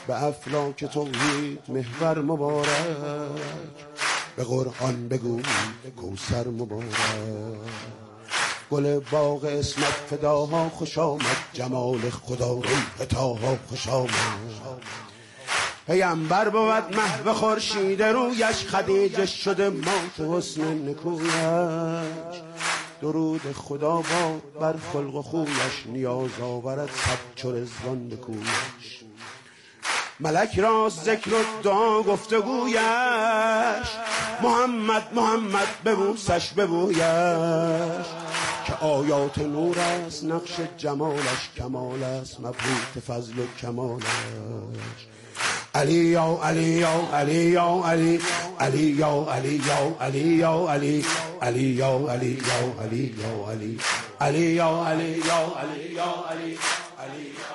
به افلاک توحید محور مبارک، به قرآن بگو کوثر مبارک. گل باغ اسمت فداها خوش آمد، جمال خدا ریحتاها خوش آمد. پیمبر بود محو خورشید رویش، خدیجه شده مات حسن نکویش. درود خدا باد بر خلق و خویش، نیاز آورد صد چو رضوان به کویش. ملک را ذکر و دعا گفتگویش، محمد محمد ببوسش ببویش. که آیات نور است نقش جمالش، کمال است مبهوت فضل و کمالش. علی یا علی یا علی یا علی، علی یا علی یا علی یا علی، علی یا علی یا علی یا علی، علی یا علی یا علی یا علی، علی یا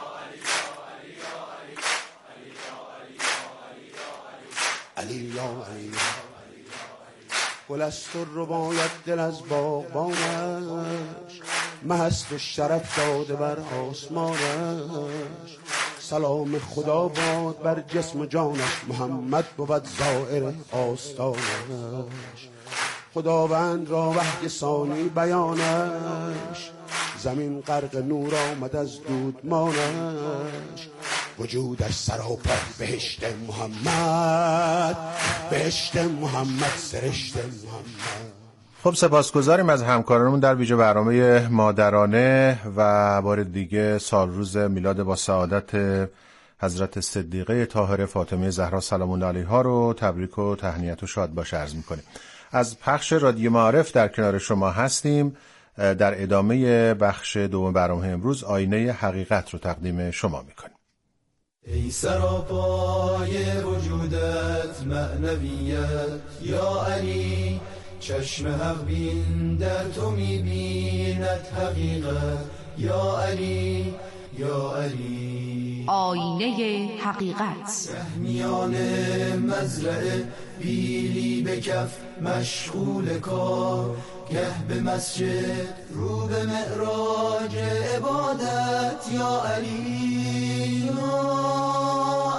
علی یا علی. گل است و رباید دل از باغبانش، مهست و شرف داده بر آسمانش. سلام خدا باد بر جسم و جانش، محمد بود زائر آستانش. خداوند را وحی ثانی بیانش، زمین غرق نور آمد از دودمانش. وجودش سراپا بهشت محمد، بهشت محمد سرشت محمد. خب سپاسگزاریم از همکارانمون در ویژه برنامه مادرانه و بار دیگه سال روز میلاد با سعادت حضرت صدیقه طاهره فاطمه زهرا سلام الله علیها رو تبریک و تهنیت و شاد باش عرض می‌کنیم. از پخش رادیو معارف در کنار شما هستیم. در ادامه بخش دوم برنامه امروز آینه حقیقت رو تقدیم شما می‌کنیم. ای سراپای وجودت معنویت یا علی، چشم حق بین در تو می‌بیند حقیقت یا علی یا علی. آینه حقیقت. میان مزرعه بیلی به کف مشغول کار، گه به مسجد رو به معراج عبادت یا علی یا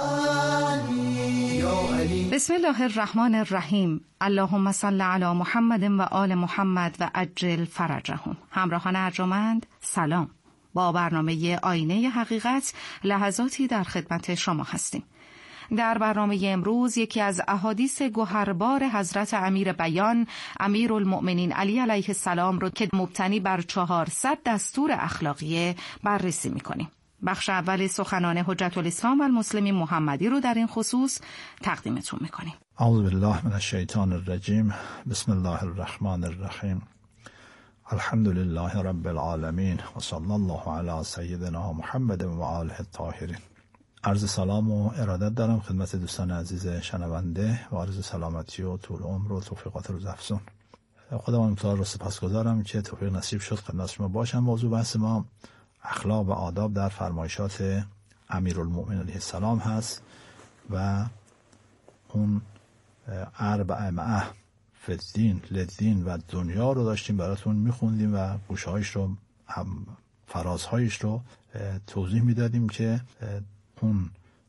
علی. بسم الله الرحمن الرحیم. اللهم صل علی محمد و آل محمد و عجل فرجهم. همراهان ارجمند سلام. با برنامه آینه حقیقت لحظاتی در خدمت شما هستیم. در برنامه امروز یکی از احادیث گوهربار حضرت امیر بیان امیرالمؤمنین علی علیه السلام رو که مبتنی بر 400 دستور اخلاقی بررسی می‌کنیم. بخش اول سخنان حجت الاسلام و المسلمین محمدی رو در این خصوص تقدیمتون می‌کنیم. اعوذ بالله من الشیطان الرجیم. بسم الله الرحمن الرحیم. الحمد لله رب العالمین و صلی الله علی سیدنا محمد و آله الطاهرین. عرض سلام و ارادت دارم خدمت دوستان عزیز شنونده و عرض سلامتی و طول عمر و توفیقات روز افزون. خداوند متعال را سپاسگزارم که توفیق نصیب شد خدمت شما باشم. موضوع بحث ما اخلاق و آداب در فرمایشات امیرالمؤمنین علیه السلام هست و اون اربع فدین لدین و دنیا رو داشتیم براتون میخوندیم و گوشهایش رو فرازهایش رو توضیح میدادیم که اون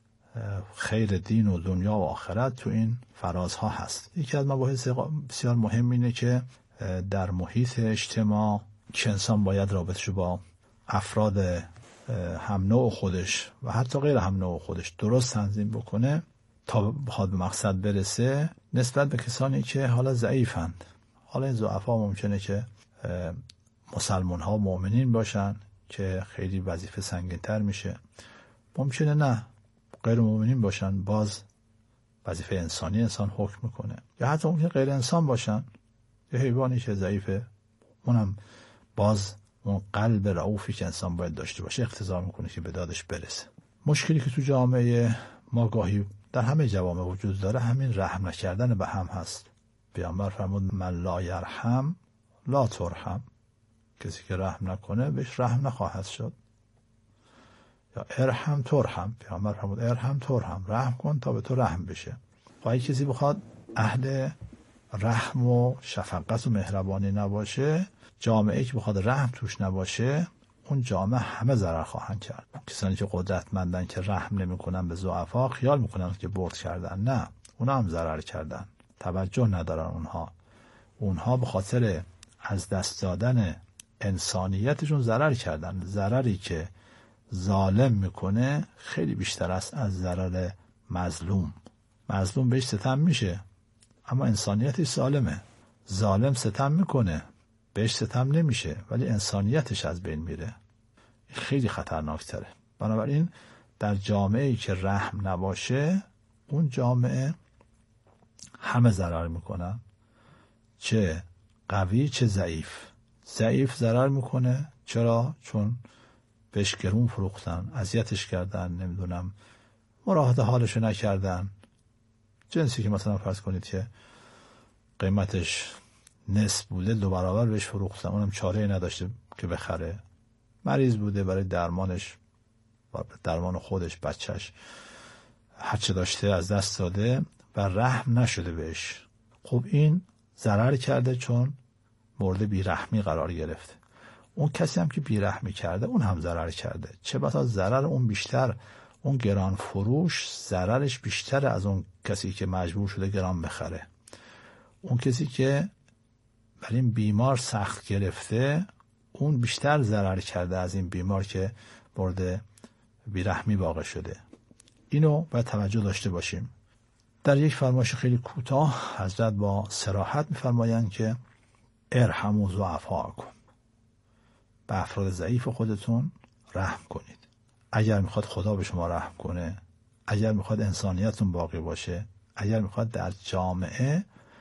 خیر دین و دنیا و آخرت تو این فرازها هست. یکی از مباحث بسیار مهم اینه که در محیط اجتماع که انسان باید رابطه‌شو با افراد هم نوع خودش و حتی غیر هم نوع خودش درست تنظیم بکنه تا بخواد به مقصد برسه. نسبت به کسانی که حالا ضعیفند، حالا این ضعفا ممکنه که مسلمان ها مؤمنین باشن که خیلی وظیفه سنگین‌تر میشه، ممکنه نه غیر مؤمنین باشن باز وظیفه انسانی انسان حکم میکنه، یا حتی ممکنه غیر انسان باشن، یه حیوانی که ضعیفه اونم باز اون قلب رئوفی که انسان باید داشته باشه اقتضا میکنه که به دادش برسه. مشکلی که تو جامعه ما گاهی در همه جوامع وجود داره همین رحم نکردن به هم هست. پیامبر فرمود من لا یرحم لا ترحم، کسی که رحم نکنه بهش رحم نخواهد شد. یا ارحم ترحم، پیامبر فرمود ارحم ترحم، رحم کن تا به تو رحم بشه. اگه کسی بخواد اهل رحم و شفقت و مهربانی نباشه، جامعه که بخواد رحم توش نباشه، اون جامعه همه ضرر خواهند کرد. کسانی که قدرتمندن که رحم نمیکنن به ضعفا خیال میکنن که برد کردن، نه، اونا هم ضرر کردن، توجه ندارن. اونها به خاطر از دست دادن انسانیتشون ضرر کردن. ضرری که ظالم میکنه خیلی بیشتر است از ضرر مظلوم. مظلوم بهش ستم میشه اما انسانیتش سالمه. ظالم ستم میکنه بهش ستم نمیشه ولی انسانیتش از بین میره. خیلی خطرناکتره. بنابراین در جامعه‌ای که رحم نباشه اون جامعه همه ضرر میکنن، چه قوی چه ضعیف. ضعیف ضرر میکنه. چرا؟ چون بهش گرون فروختن، اذیتش کردن، نمیدونم مراعات حالشو نکردن. جنسی که مثلا فرض کنید که قیمتش نصف بوده 2 برابر بهش فروختن، اونم چاره‌ای نداشته که بخره. مریض بوده، برای درمانش، درمان خودش، بچهش، هر چه داشته از دست داده و رحم نشده بهش. خب این ضرر کرده چون مورد بیرحمی قرار گرفته. اون کسی هم که بیرحمی کرده اون هم ضرر کرده. چه بسا ضرر اون بیشتر، اون گران فروش ضررش بیشتر از اون کسی که مجبور شده گران بخره. اون کسی که برای این بیمار سخت گرفته اون بیشتر ضرر کرده از این بیمار که مورد بیرحمی واقع شده. اینو باید توجه داشته باشیم. در یک فرمایش خیلی کوتاه حضرت با صراحت می‌فرمایند که ارحموا ضعفاءکم، به افراد ضعیف خودتون رحم کنید. اگر میخواد خدا به شما رحم کنه، اگر میخواد انسانیتتون باقی باشه، اگر میخواد در جامعه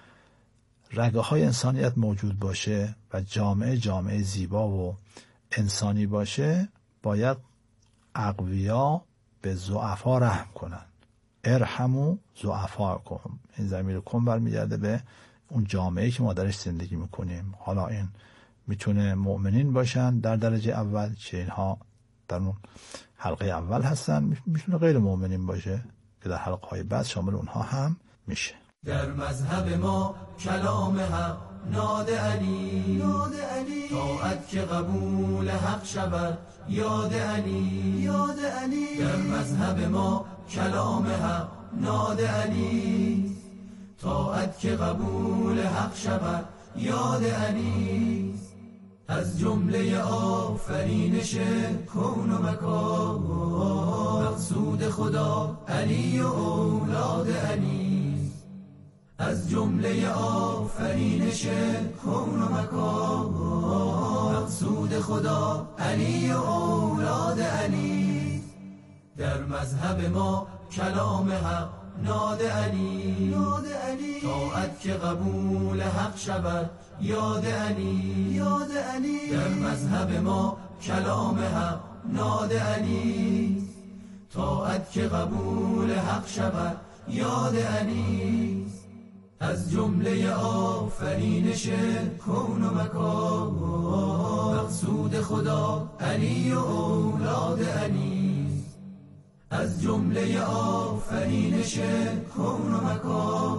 رگه های انسانیت موجود باشه و جامعه زیبا و انسانی باشه، باید اقویا به ضعفا رحم کنن. ارحموا ضعفاءکم. این ضمیر کم برمیگرده به اون جامعه‌ای که ما درش زندگی میکنیم. حالا این میتونه مؤمنین باشن در درجه اول که اینها در اون حلقه اول هستن، میتونه غیر مؤمنین باشه که در حلقه های بعد شامل اونها هم میشه. در مذهب ما کلام حق ناد علی، طاعت که قبول حق شود یاد علی. در مذهب ما کلام حق ناد علی، طاعت که قبول حق شود یاد علی. از جمله آفرینش کون و مکان، مقصود خدا علی و اولاد علی. از جمله آفرینش کون و مکان، مقصود خدا علی و اولاد علی. در مذهب ما کلام حق ناد علی، طاعت که قبول حق شود یاد علی. در مذهب ما کلام حق ناد علی، طاعت که قبول حق شود یاد علی. از جمله آفرینش کون و مکان، مقصود خدا علی و اولاد علی. از جمله آفرینش کون و مکان،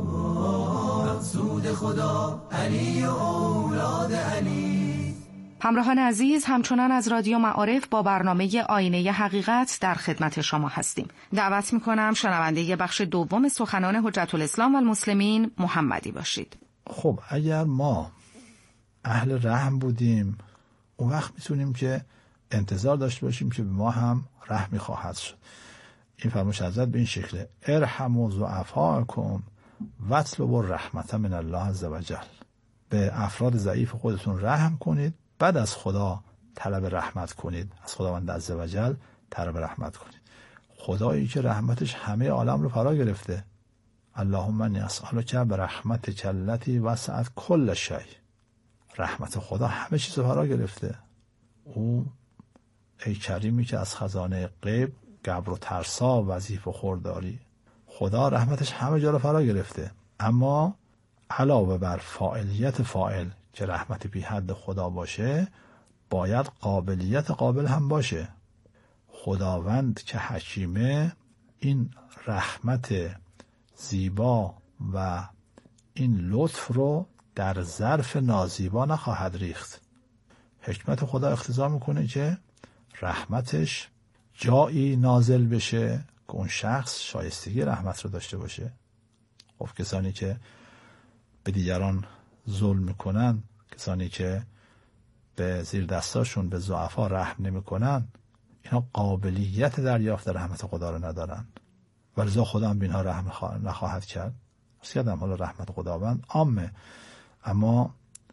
مقصود خدا علی و اولاد علی. همراهان عزیز، همچنان از رادیو معارف با برنامه آینه حقیقت در خدمت شما هستیم. دعوت میکنم شنونده بخش دوم سخنان حجت الاسلام و المسلمین محمدی باشید. خب اگر ما اهل رحم بودیم اون وقت میتونیم که انتظار داشته باشیم که به ما هم رحمی خواهد شد. این فرمایش حضرت به این شکله: ارحموا ضعفاءکم واطلبوا الرحمة من الله عز وجل. به افراد ضعیف خودتون رحم کنید، بعد از خدا طلب رحمت کنید، از خداوند عز وجل طلب رحمت کنید. خدایی که رحمتش همه عالم رو فرا گرفته. اللهم انی اسألک برحمتک التی وسعت کل شیء. رحمت خدا همه چیز رو فرا گرفته. او ای کریمی که از خزانه غیب گبر و ترسا وظیفه خورداری. خدا رحمتش همه جا رو فرا گرفته، اما علاوه بر فاعلیت فاعل که رحمت بی حد خدا باشه، باید قابلیت قابل هم باشه. خداوند که حکیمه این رحمت زیبا و این لطف رو در ظرف نازیبا نخواهد ریخت. حکمت خدا اقتضا میکنه که رحمتش جایی نازل بشه که اون شخص شایستگی رحمت رو داشته باشه. خب کسانی که به دیگران ظلم میکنن، کسانی که به زیر دستاشون به ضعفا رحم نمیکنن، اینا قابلیت دریافت رحمت خدا رو ندارن، ولذا خدا هم به اینها رحم نخواهد کرد. سیادم حالا رحمت خداوند عامه، اما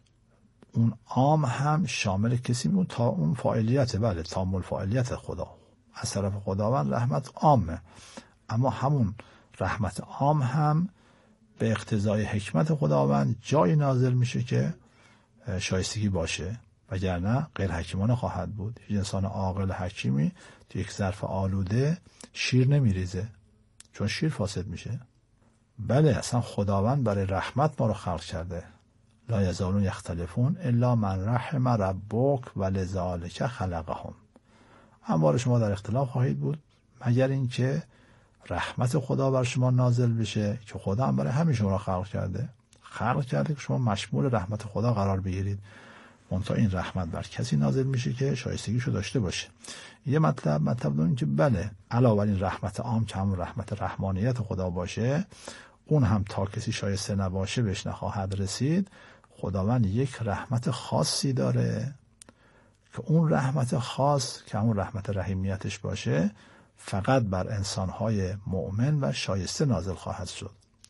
اون عام هم شامل کسی بود تا اون فاعلیت، بله تامل فاعلیت خدا از طرف خداوند رحمت عامه، اما همون رحمت عام هم به اقتضای حکمت خداوند جایی نازل میشه که شایستگی باشه، وگرنه غیر حکیمانه خواهد بود. هیچ انسان عاقل حکیمی تو یک ظرف آلوده شیر نمیریزه، چون شیر فاسد میشه. بله اصلا خداوند برای رحمت ما رو خلق کرده. لا یزالون یختلفون الا من رحم ربک ولذالک خلقهم. همواره شما در اختلاف خواهید بود مگر اینکه رحمت خدا بر شما نازل بشه که خدا هم برای همین شما را خلق کرده که شما مشمول رحمت خدا قرار بگیرید. منتها این رحمت بر کسی نازل میشه که شایستگیشو داشته باشه. یه مطلب این که بله علاوه بر این رحمت عام که همون رحمت رحمانیت خدا باشه، اون هم تا کسی شایسته نباشه بهش نخواهد رسید. خداوند یک رحمت خاصی داره که اون رحمت خاص که همون رحمت رحیمیتش باشه فقط بر انسانهای مؤمن و شایسته نازل خواهد شد.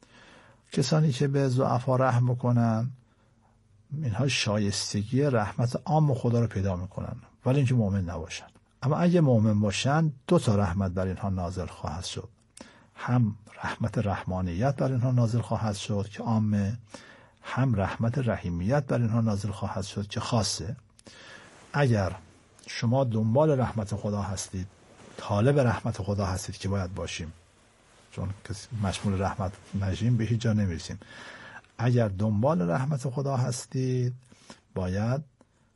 کسانی که به ضعفا رحم بکنن اینها شایستگی رحمت عام خدا رو پیدا میکنن، ولی اینکه مؤمن نباشن. اما اگه مؤمن باشن دو تا رحمت بر اینها نازل خواهد شد، هم رحمت رحمانیت بر اینها نازل خواهد شد که عامه، هم رحمت رحیمیت بر اینها نازل خواهد شد که خاصه. اگر شما دنبال رحمت خدا هستید، طالب رحمت خدا هستید که باید باشیم، چون کسی مشمول رحمت نشیم به هیچ جا نمیرسیم. اگر دنبال رحمت خدا هستید باید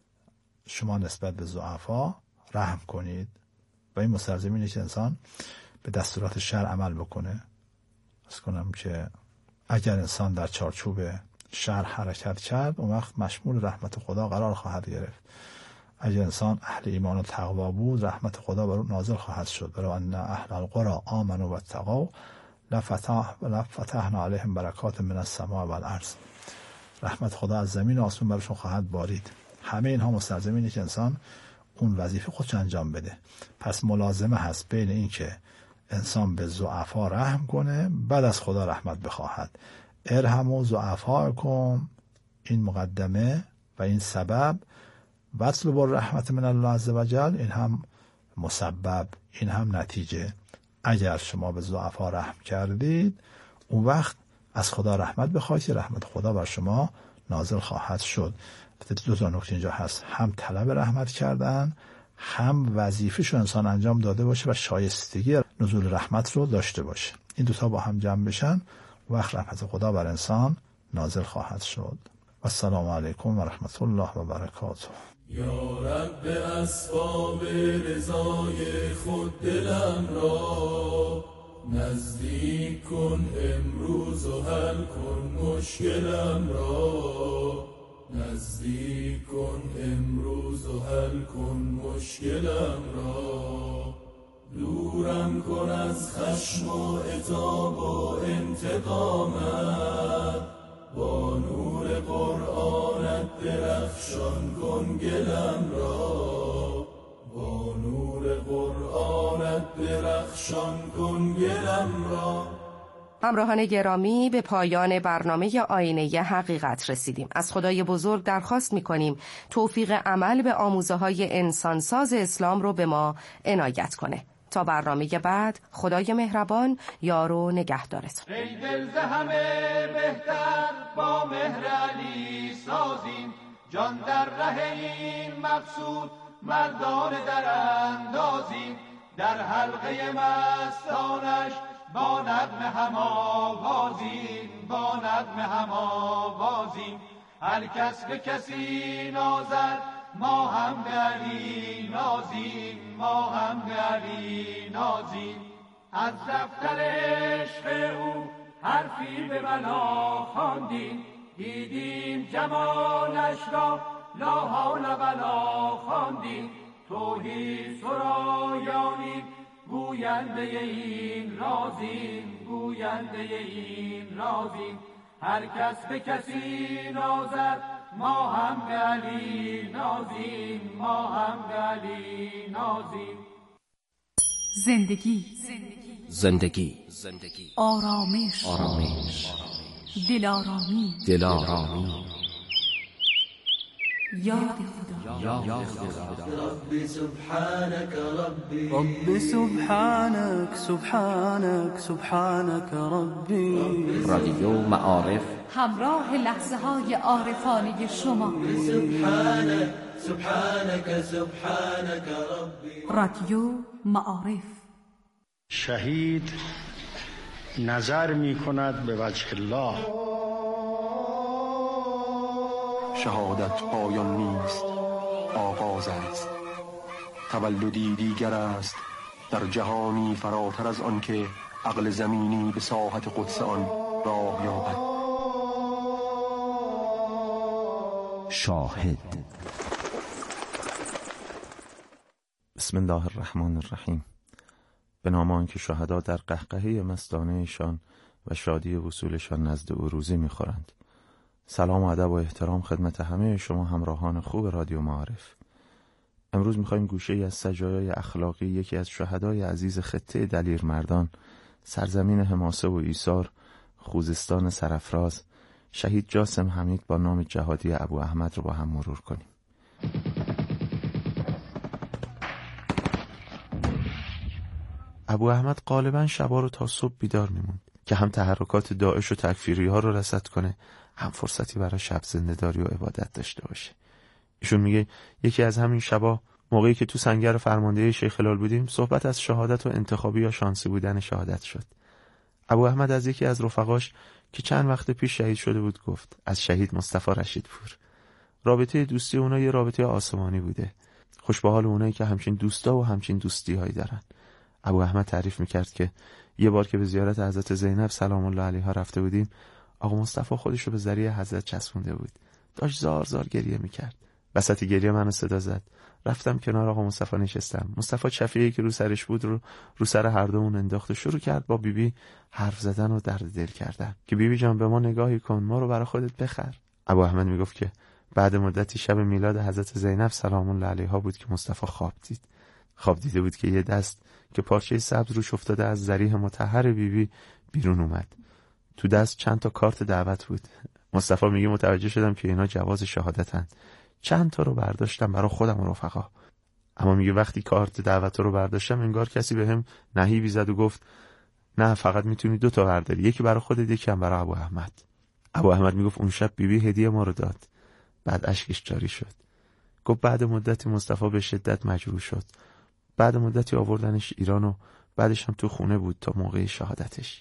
شما نسبت به ضعفا رحم کنید و این مستلزم اینه که انسان به دستورات شرع عمل بکنه. از کنم که اگر انسان در چارچوب شرع حرکت کرد اون وقت مشمول رحمت خدا قرار خواهد گرفت. اگر انسان اهل ایمان و تقوا بود رحمت خدا بر اون نازل خواهد شد. برای ان اهل القرى آمنوا واتقوا لفتحنا علیهم برکات من السماء والارض. رحمت خدا از زمین و آسمان برشون خواهد بارید. همه اینها مستلزم اینه که انسان اون وظیفه خودش انجام بده. پس ملازمه هست بین این که انسان به ضعفا رحم کنه بعد از خدا رحمت بخواهد. ارحموا ضعفاکم، این مقدمه و این سبب، واطلبوا الرحمة من الله عز وجل، این هم مسبب، این هم نتیجه. اگر شما به ضعفا رحم کردید اون وقت از خدا رحمت بخواید که رحمت خدا بر شما نازل خواهد شد. دو تا نکته اینجا هست، هم طلب رحمت کردن، هم وظیفه‌شو انسان انجام داده باشه و شایستگی نزول رحمت رو داشته باشه. این دوتا با هم جمع بشن وقت رحمت خدا بر انسان نازل خواهد شد. و السلام علیکم و رحمت الله و برکاته. یا رب اسباب رضای خود دلم را نزدیک کن امروز و حل کن مشکلم را، نزدیک کن امروز و حل کن مشکلم را. دورم کن از خشم و عتاب و انتقامت، با نور قرآنت درخشان کن گلم را، با نور قرآنت درخشان کن گلم را. همراهان گرامی، به پایان برنامه آینه حقیقت رسیدیم. از خدای بزرگ درخواست می‌کنیم توفیق عمل به آموزه‌های انسانساز اسلام رو به ما عنایت کنه. تا برنامه بعد، خدای مهربان یار و نگهدارتون. ای دل ز همه بهتر با مهر علی سازیم، جان در ره این مقصود مردان در اندازیم، در حلقه مستانش با نغمه هم آوازیم، با نغمه هم آوازیم. هر کس به کسی نازد ما هم به علی نازیم، ما هم به علی نازیم. از دفتر عشق او حرفی به بلا خواندیم، دیدیم جمالش را لا حول ولا خواندیم. توحید سرایانیم گوینده این رازیم، گوینده این رازیم. هر کس به کسی نازد ما هم به علی نازیم، ما هم به علی نازیم. زندگی زندگی آرامش دلارامی یاد خدا. ربي سبحانك ربي ربي سبحانك سبحانك سبحانك ربي. رادیو معارف همراه لحظه های عارفانه شما. سبحانك سبحانك سبحانك ربي. رادیو معارف. شهید نظر می کند به وجه الله. شهادت پایان نیست، آغاز است. تولدی دیگر است در جهانی فراتر از آن که عقل زمینی به ساحت قدس آن راه یابد. شاهد. بسم الله الرحمن الرحیم. به نام آنکه شهدا در قهقهه مستانه‌شان و شادی وصولشان نزد او روزی می‌خورند. سلام و ادب و احترام خدمت همه شما همراهان خوب رادیو معارف. امروز می‌خوایم گوشه‌ای از سجایای اخلاقی یکی از شهدای عزیز خطه دلیرمردان، سرزمین حماسه و ایثار، خوزستان سرافراز، شهید جاسم حمید با نام جهادی ابو احمد رو با هم مرور کنیم. ابو احمد غالباً شبا رو تا صبح بیدار میموند که هم تحرکات داعش و تکفیری ها رو رصد کنه، هم فرصتی برای شب زنده‌داری و عبادت داشته باشه. ایشون میگه یکی از همین شبا موقعی که تو سنگر فرماندهی شیخ هلال بودیم صحبت از شهادت و انتخابی یا شانسی بودن شهادت شد. ابو احمد از یکی از رفقاش که چند وقت پیش شهید شده بود گفت، از شهید مصطفی رشیدپور. رابطه دوستی اونا یه رابطه آسمانی بوده. خوش به حال اونایی که همچین دوستا و همچین دوستی‌هایی دارن. ابو احمد تعریف میکرد که یه بار که به زیارت حضرت زینب سلام الله علیها رفته بودیم، آقا مصطفی خودشو به ذریعه حضرت چسبونده بود. داشت زار زار گریه میکرد. وسط گریه منو صدا زد. رفتم کنار آقا مصطفی نشستم. مصطفی چفیه‌ای که رو سرش بود رو سر هر دومون انداخت و شروع کرد با بیبی حرف زدن و درد دل کردن که بیبی جان به ما نگاهی کن، ما رو برای خودت بخر. ابو احمد میگفت که بعد مدتی شب میلاد حضرت زینب سلام الله علیها بود که مصطفی خواب دیده بود که یه دست که پارچه سبز روش افتاده از ذریح مطهر بیبی بیرون اومد. تو دست چند تا کارت دعوت بود. مصطفی میگه متوجه شدم که اینا جواز شهادتن. چند تا رو برداشتم برای خودم و رفقا. اما میگه وقتی کارت دعوت رو برداشتم انگار کسی بهم نهیبی زد و گفت نه فقط میتونی 2 تا برداری، یکی برای خودت یکی هم برای ابو احمد. ابو احمد میگفت اون شب بیبی هدیه ما رو داد. بعد اشکش جاری شد. گفت بعد مدتی مصطفی به شدت مجروح شد. بعد مدتی آوردنش ایران و بعدش هم تو خونه بود تا موقع شهادتش.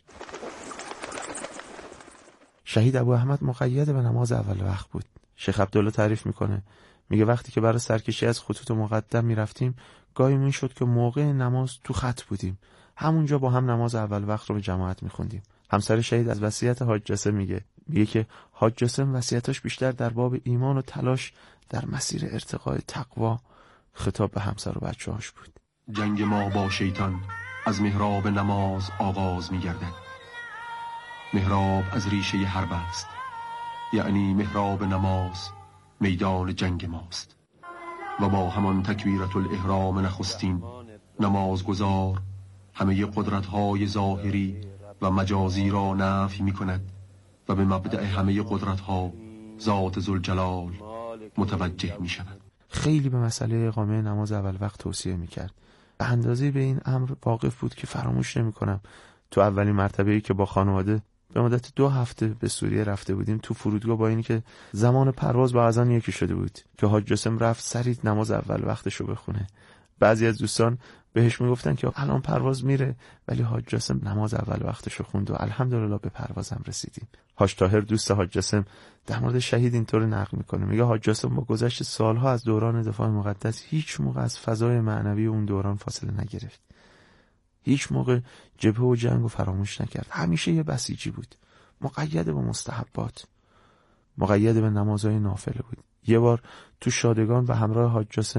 شهید ابو احمد مقید به نماز اول وقت بود. شیخ عبدالله تعریف میکنه، میگه وقتی که برای سرکشی از خطوط مقدم میرفتیم گاهی میشد که موقع نماز تو خط بودیم، همونجا با هم نماز اول وقت رو به جماعت میخوندیم. همسر شهید از وصیت حاج جاسم میگه که حاج جاسم وصیتاش بیشتر در باب ایمان و تلاش در مسیر ارتقای تقوا خطاب به همسر و بچه‌هاش بود. جنگ ما با شیطان از محراب نماز آغاز می گردد. محراب از ریشه حرب است، یعنی محراب نماز میدان جنگ ماست و با همان تکبیرت الاحرام نخستین نمازگزار همه قدرت‌های ظاهری و مجازی را نفی می کند و به مبدأ همه قدرت‌ها ذات ذوالجلال متوجه می شود. خیلی به مسئله اقامه نماز اول وقت توصیه می کرد. به اندازه به این امر واقف بود که فراموش نمی کنم تو اولین مرتبه‌ای که با خانواده به مدت 2 هفته به سوریه رفته بودیم، تو فرودگاه با اینی که زمان پرواز با اذان یکی شده بود که حاج جاسم رفت سریع نماز اول وقتشو بخونه. بعضی از دوستان بهش میگفتن که الان پرواز میره، ولی حاج جاسم نماز اول وقتشو خوند و الحمدلله به پروازم رسیدیم. حاج طاهر دوست حاج جاسم در مورد شهید اینطور نقل میکنه، میگه حاج جاسم با گذشت سالها از دوران دفاع مقدس هیچ موقع از فضای معنوی اون دوران فاصله نگرفت. هیچ موقع جبهه و جنگ رو فراموش نکرد. همیشه یه بسیجی بود. مقید به مستحبات، مقید به نمازهای نافله بود. یه بار تو شادگان و همراه حاج جاسم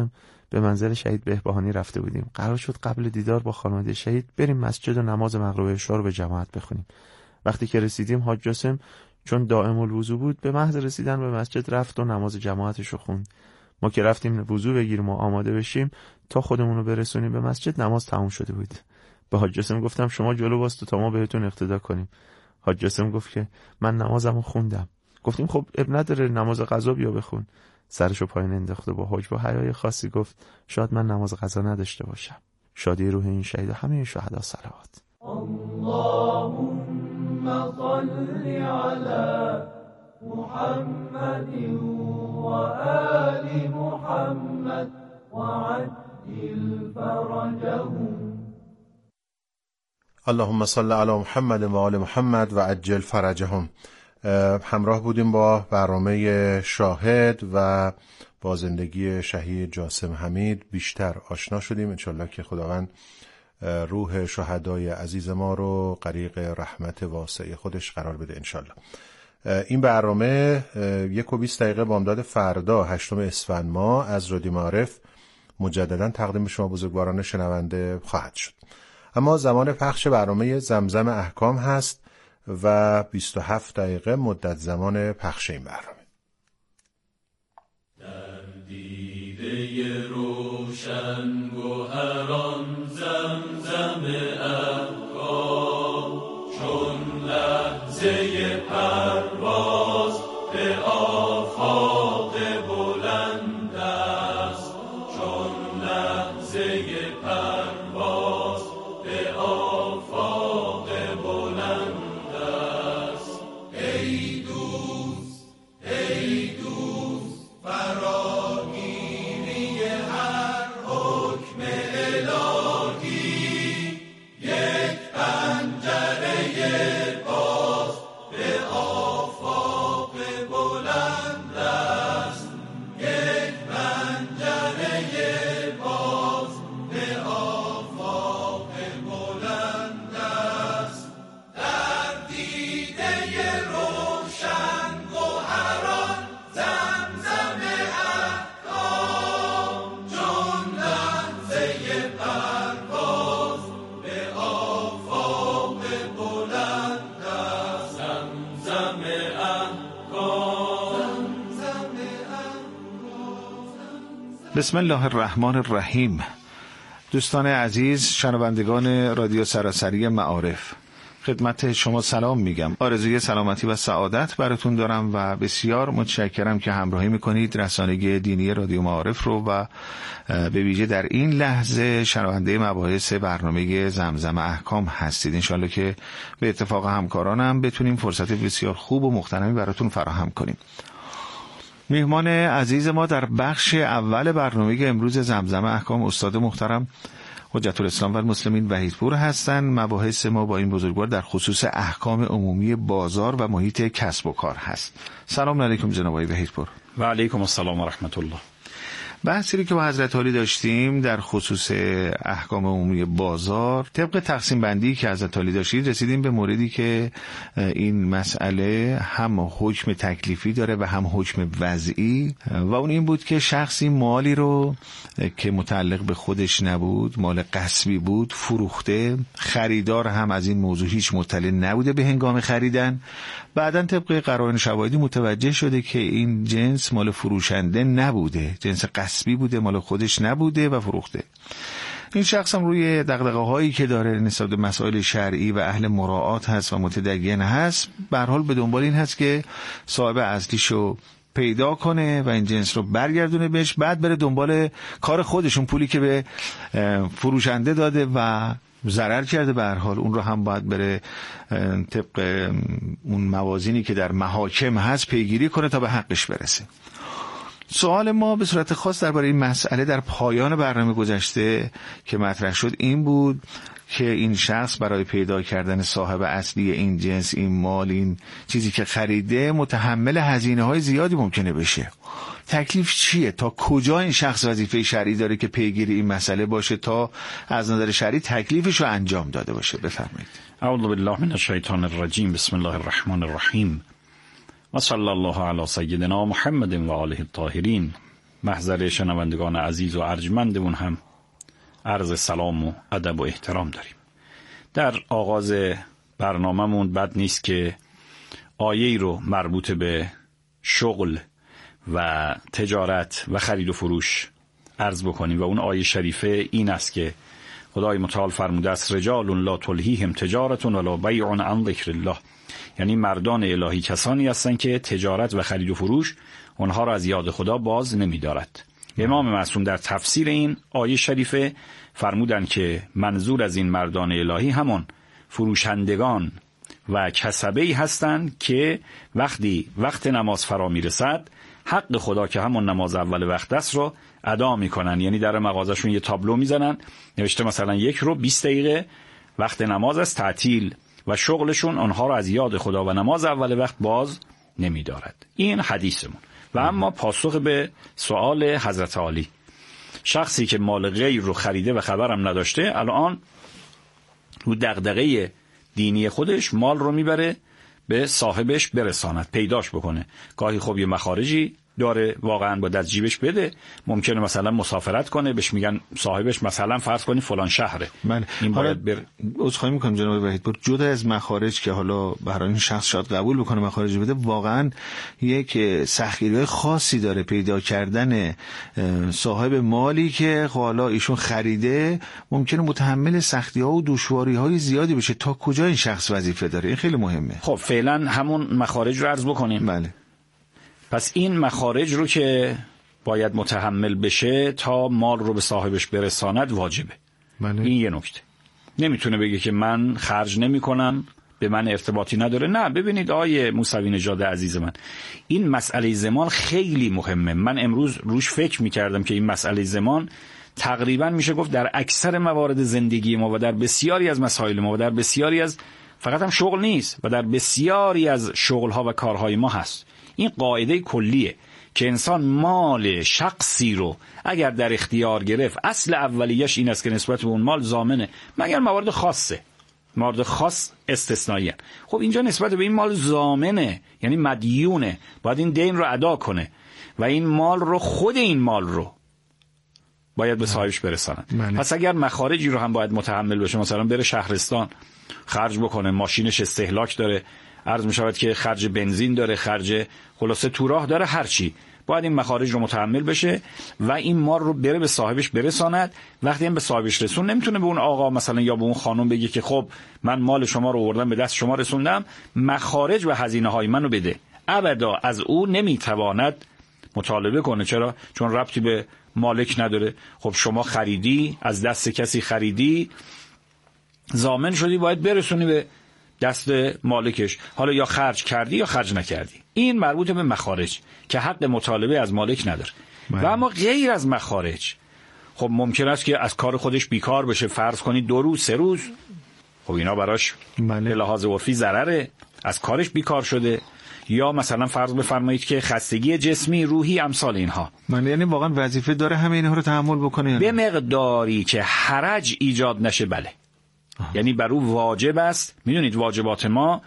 به منزل شهید بهبهانی رفته بودیم. قرار شد قبل دیدار با خانواده شهید بریم مسجد و نماز مغرب و عشا رو به جماعت بخونیم. وقتی که رسیدیم حاج جاسم چون دائم الوضو بود به محض رسیدن به مسجد رفت و نماز جماعتش رو خوند. ما که رفتیم وضو بگیریم و آماده بشیم تا خودمون رو برسونیم به مسجد نماز تموم شده بود. به حاج جاسم گفتم شما جلو واسطو تا ما بهتون اقتدا کنیم. حاج جاسم گفت که من نمازمو خوندم. گفتیم خب اب نداره نماز قضا بیا بخون. سرشو پایین انداخت و با حاج با حیای خاصی گفت شاید من نماز قضا نداشته باشم. شادی روح این شهید و همه شهدا صلوات. اللهم صل علی محمد و آل محمد و عجل فرجهم. اللهم صل علی محمد و آل محمد و عجل فرجهم. همراه بودیم با برنامه شاهد و با زندگی شهید جاسم حمید بیشتر آشنا شدیم. انشالله که خداوند روح شهدای عزیز ما رو غریق رحمت واسع خودش قرار بده انشالله. این برنامه 1:20 بامداد فردا 8 اسفند ماه از رادیو معارف مجددا تقدیم شما بزرگواران شنونده خواهد شد. اما زمان پخش برنامه زمزم احکام هست و 27 دقیقه مدت زمان پخش این برنامه. در دیده روشن گوهران زمزم احکام چون لحظه پرواز به آفاق بلند است، چون لحظه پرواز به آفاق بلند است. ای دوست ای دوست فراگیری هر حکم الهی، یک پنجره باز به آفاق بلند است، یک پنجره باز به آفاق بلند است. در دیده روشن گوهران زمزم احکام چون لحظه پرواز به آفاق بلند است. زمزم احکام زمزم بسم الله الرحمن الرحیم. دوستان عزیز، شنوندگان رادیو سراسری معارف، خدمت شما سلام میگم. آرزوی سلامتی و سعادت براتون دارم و بسیار متشکرم که همراهی میکنید رسانه دینی رادیو معارف رو و به ویژه در این لحظه شنونده مباحث برنامه زمزم احکام هستید. انشالله که به اتفاق همکارانم بتونیم فرصت بسیار خوب و مختنمی براتون فراهم کنیم. میهمان عزیز ما در بخش اول برنامه امروز زمزم احکام استاد محترم حجت الاسلام و المسلمین وحیدپور هستند. مباحث ما با این بزرگوار در خصوص احکام عمومی بازار و محیط کسب و کار هست. سلام علیکم جناب آقای وحیدپور. و علیکم السلام و رحمت الله. بحثی که با حضرت عالی داشتیم در خصوص احکام عمومی بازار، طبق تقسیم بندی که حضرت عالی داشتید رسیدیم به موردی که این مسئله هم حکم تکلیفی داره و هم حکم وضعی و اون این بود که شخصی مالی رو که متعلق به خودش نبود، مال غصبی بود، فروخته، خریدار هم از این موضوع هیچ مطلع نبوده به هنگام خریدن. بعداً طبق قرائن شواهدی متوجه شده که این جنس مال فروشنده نبوده، جنس غصبی بوده، مال خودش نبوده و فروخته. این شخص هم روی دغدغه‌هایی که داره نسبت به مسائل شرعی و اهل مراعات هست و متدین هست، به هر حال به دنبال این هست که صاحب اصلیشو پیدا کنه و این جنس رو برگردونه بهش، بعد بره دنبال کار خودشون، پولی که به فروشنده داده و ضرر کرده به هر حال اون رو هم باید بره طبق اون موازینی که در محاکم هست پیگیری کنه تا به حقش برسه. سوال ما به صورت خاص درباره این مسئله در پایان برنامه گذشته که مطرح شد این بود که این شخص برای پیدا کردن صاحب اصلی این جنس، این مال، این چیزی که خریده متحمل هزینه‌های زیادی ممکنه بشه. تکلیف چیه؟ تا کجا این شخص وظیفه شرعی داره که پیگیری این مسئله باشه تا از نظر شرعی تکلیفش رو انجام داده باشه؟ بفرمایید. اعوذ بالله من الشیطان الرجیم. بسم الله الرحمن الرحیم و صلی الله علی سیدنا محمد و آله الطاهرین. محضر شنوندگان عزیز و ارجمندمون هم عرض سلام و ادب و احترام داریم. در آغاز برنامه‌مون بد نیست که آیه‌ای رو مربوط به شغل و تجارت و خرید و فروش عرض بکنیم و اون آیه شریفه این است که خدای متعال فرموده است رجال لا تلهیهم تجارت ولا بیع عن ذکر الله، یعنی مردان الهی کسانی هستند که تجارت و خرید و فروش اونها را از یاد خدا باز نمی‌دارد. امام معصوم در تفسیر این آیه شریفه فرمودند که منظور از این مردان الهی همون فروشندگان و کسبه‌ای هستند که وقت نماز فرا میرسد حق خدا که همون نماز اول وقت است رو ادا میکنن. یعنی در مغازشون یه تابلو میزنن نوشته مثلا 1 رو 20 دقیقه وقت نماز است تعطیل و شغلشون آنها رو از یاد خدا و نماز اول وقت باز نمیدارد. این حدیثمون. و اما پاسخ به سوال حضرت عالی، شخصی که مال غیر رو خریده و خبرم نداشته الان رو دغدغه دینی خودش مال رو میبره به صاحبش برساند، پیداش بکنه. گاهی خب یه مخارجی داره واقعا با دست جیبش بده، ممکنه مثلا مسافرت کنه بهش میگن صاحبش مثلا فرض کنی فلان شهره. من این حالا باید عذرخواهی میکنم جناب وحیدپور، جدا از مخارج که حالا برای این شخص شاید قبول بکنه مخارج بده، واقعا یک سختگیری خاصی داره پیدا کردن صاحب مالی که حالا ایشون خریده، ممکنه متحمل سختی‌ها و دشواری‌های زیادی بشه. تا کجا این شخص وظیفه داره؟ این خیلی مهمه. خب فعلا همون مخارج رو عرض بکنیم. بله. پس این مخارج رو که باید متحمل بشه تا مال رو به صاحبش برساند واجبه. بله. این یه نکته. نمیتونه بگه که من خرج نمی کنم، به من ارتباطی نداره. نه، ببینید آیه موسوی نژاد عزیز من، این مسئله زمان خیلی مهمه. من امروز روش فکر میکردم که این مسئله زمان تقریبا میشه گفت در اکثر موارد زندگی ما و در بسیاری از مسائل ما و در بسیاری از فقط هم شغل نیست و در بسیاری از شغلها و کارهای ما هست. این قاعده کلیه که انسان مال شخصی رو اگر در اختیار گرفت، اصل اولیش این است که نسبت به اون مال ضامنه، مگر موارد خاصه، موارد خاص استثنائیه. خب اینجا نسبت به این مال ضامنه، یعنی مدیونه، باید این دین رو ادا کنه و این مال رو، خود این مال رو باید به صاحبش برساند. پس اگر مخارجی رو هم باید متحمل بشه، مثلا بره شهرستان خرج بکنه، ماشینش استهلاک داره، عرض می شود که خرج بنزین داره، خرج خلاصه تو راه داره، هرچی، باید این مخارج رو متحمل بشه و این مال رو بره به صاحبش برساند. وقتی هم به صاحبش رسون، نمیتونه به اون آقا مثلا یا به اون خانم بگه که خب من مال شما رو آوردم به دست شما رسوندم، مخارج و هزینه های منو بده. ابدا از او نمیتواند مطالبه کنه. چرا؟ چون ربطی به مالک نداره. خب شما خریدی، از دست کسی خریدی، ضامن شدی، باید برسونی به دست مالکش، حالا یا خرج کردی یا خرج نکردی. این مربوط به مخارج که حق مطالبه از مالک نداره. و اما غیر از مخارج، خب ممکن است که از کار خودش بیکار بشه، فرض کنید 2 روز 3 روز، خب اینا براش به لحاظ عرفی ضرره، از کارش بیکار شده. یا مثلا فرض بفرمایید که خستگی جسمی، روحی، امثال اینها. یعنی واقعا وظیفه داره همه اینها رو تحمل بکنه به مقداری که حرج ایجاد نشه. بله. یعنی بر او واجب است. میدونید واجبات ما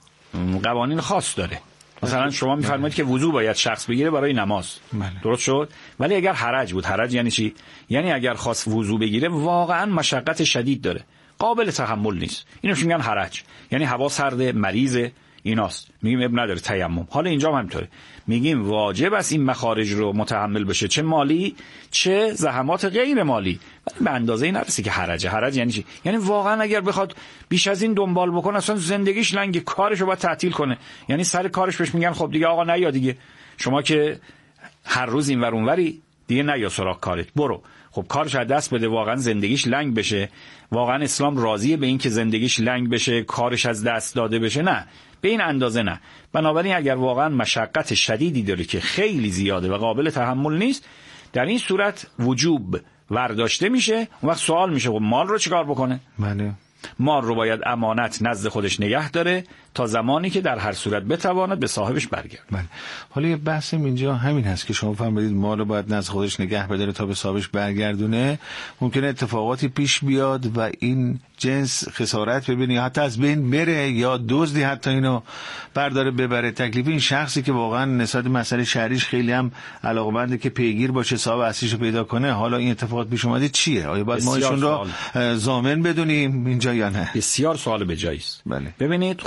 قوانین خاص داره. مثلا شما میفرمایید که وضو باید شخص بگیره برای نماز. درست شد؟ ولی اگر حرج بود، حرج یعنی چی؟ یعنی اگر خواست وضو بگیره واقعا مشقت شدید داره، قابل تحمل نیست، اینوش میگن حرج. یعنی هوا سرد، مریضه، ایناست، میگیم اب نداره تیمم. حالا اینجا هم همینطوره، میگیم واجب است این مخارج رو متحمل بشه، چه مالی چه زحمات غیر مالی، ولی به اندازه این نرسه که حرجه. حرج یعنی چی؟ یعنی واقعا اگر بخواد بیش از این دنبال بکنه، اصلا زندگیش لنگ، کارشو باید تعطیل کنه. یعنی سر کارش بهش میگن خب دیگه آقا نیا دیگه، شما که هر روز این ور اونوری، دیگه نیا سراغ کارت، برو. خب کارش از دست بده، واقعا زندگیش لنگ بشه. واقعا اسلام راضیه به این که زندگیش لنگ بشه، کارش از دست داده بشه؟ نه، به این اندازه نه. بنابراین اگر واقعا مشقت شدیدی داره که خیلی زیاده و قابل تحمل نیست، در این صورت وجوب ورداشته میشه. اون وقت سوال میشه خب مال رو چیکار بکنه؟ بله. مال رو باید امانت نزد خودش نگه داره تا زمانی که در هر صورت بتواند به صاحبش برگرده. بله. حالا یه بحثم اینجا همین هست که شما فرمودید مال رو باید نزد خودش نگه بداره تا به صاحبش برگردونه. ممکنه اتفاقاتی پیش بیاد و این جنس خسارت ببینی حتی از بین بره یا دزدی حتی اینو برداره ببره. تکلیف این شخصی که واقعا نسبت مسئله شهریش خیلی هم علاقه‌منده که پیگیر باشه صاحب اصلیشو پیدا کنه، حالا این اتفاقات پیش اومده چیه؟ آیا باید ما ایشون رو ضامن بدونیم اینجا یا نه؟ بسیار سوال به جایی است. بله. ببینید